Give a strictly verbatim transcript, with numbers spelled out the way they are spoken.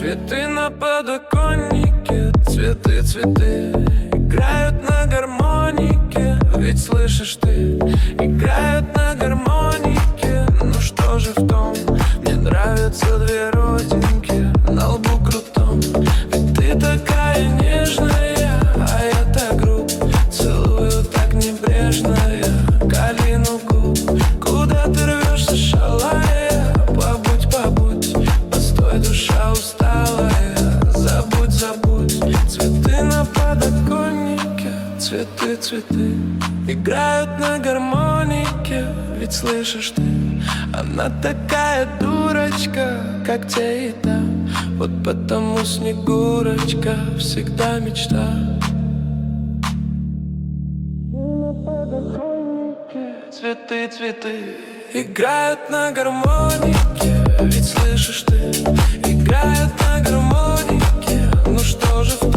Цветы на подоконнике, цветы, цветы играют на гармонике, ведь слышишь ты, играют на гармонике. Ну что же в том, мне нравятся две родинки на лбу крутом. Ведь ты такая нежная, а я так груб, целую так небрежно я калину губ. Куда ты рвешься, шалая? Побудь, побудь, постой, душа усталая. Забудь, забудь, цветы на подоконнике, цветы, цветы играют на гармонике, ведь слышишь ты, она такая дурочка, как те и там. Вот потому Снегурочка всегда мечта. Цветы, цветы играют на гармонике, ведь слышишь ты, играют на гармонике. Ну что же в